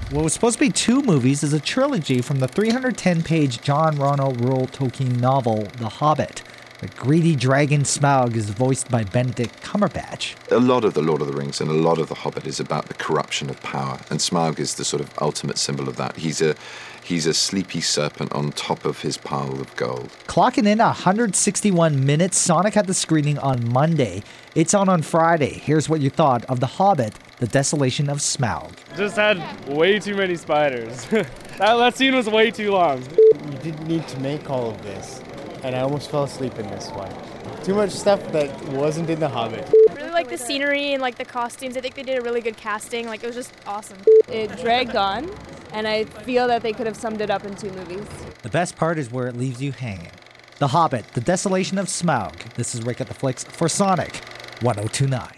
What was supposed to be 2 movies is a trilogy from the 310-page John Ronald Reuel Tolkien novel, The Hobbit. The greedy dragon Smaug is voiced by Benedict Cumberbatch. A lot of The Lord of the Rings and a lot of The Hobbit is about the corruption of power, and Smaug is the sort of ultimate symbol of that. He's a sleepy serpent on top of his pile of gold. Clocking in 161 minutes, Sonic had the screening on Monday. It's on Friday. Here's what you thought of The Hobbit, The Desolation of Smaug. Just had way too many spiders. that scene was way too long. You didn't need to make all of this, and I almost fell asleep in this one. Too much stuff that wasn't in The Hobbit. I really like the scenery and like the costumes. I think they did a really good casting. Like, it was just awesome. It dragged on, and I feel that they could have summed it up in 2 movies. The best part is where it leaves you hanging. The Hobbit, The Desolation of Smaug. This is Rick at the Flicks for Sonic 1029.